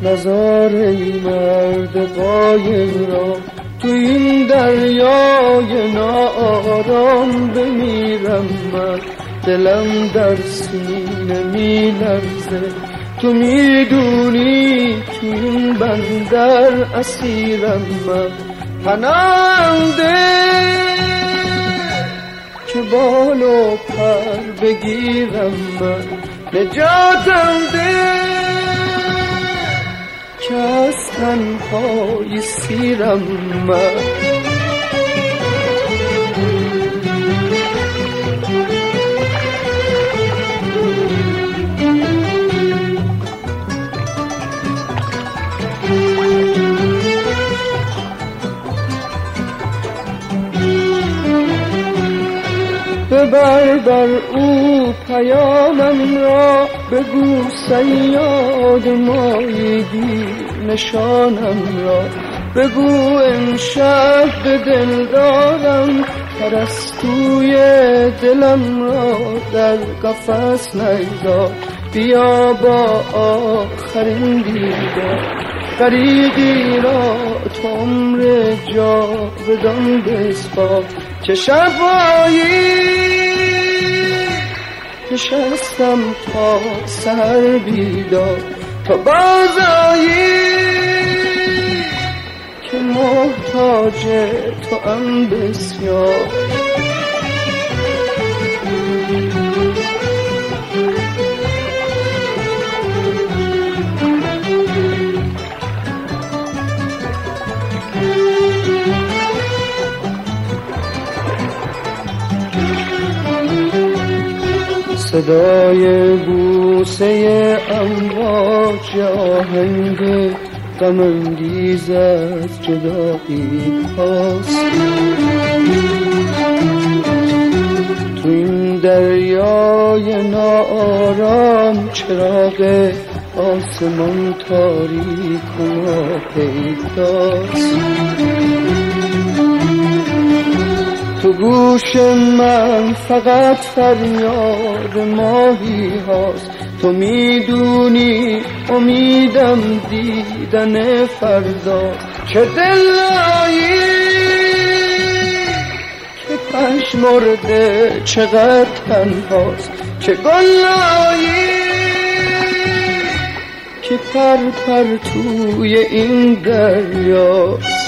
نزار ای مرد قایق را تو این دریای ناآرام بمیرم من، دلم در سینه میلرزه، تو میدونی تو این بندر اسیرم من. پناهم ده که بال و پر بگیرم من، نجاتم ده که از تنهایی سیرم من. ببر بر او پیامم را، بگو صیاد مایگی نشانم را، بگو امشب به دل دارم پرستوی دلم را در قفس نگذار. بیا با آخرین دیدار غریقی را تو عمر جاودان بسپار. چه شبایی نشستم تا سحر بیدار، تا بازایی که محتاج تو ام بسیار. صدای بوسه امواج آهنگ غم انگیز از جدایی هاست. تو این دریای ناآرام چراغ آسمان تاریک و ناپیداست. تو گوش من فقط فریاد ماهی هاست، تو میدونی امیدم دیدن فردا. چه دلایی که پژمرده چقدر تنهاست، چه گلایی که پر پر توی این دریاست.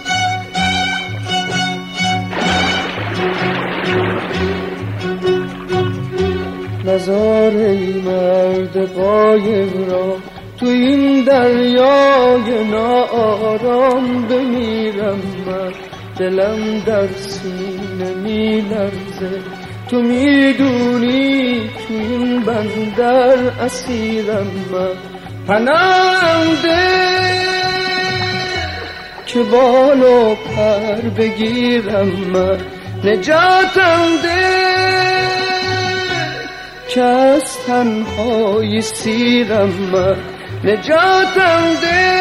نزار ای مرد قایق را تو این دریای ناآرام بمیرم من، دلم در سینه میلرزه، تو میدونی تو این بندر اسیرم من. پناهم ده که بال و پر بگیرم من، نجاتم ده که از تنهایی سیرم من. نجاتم ده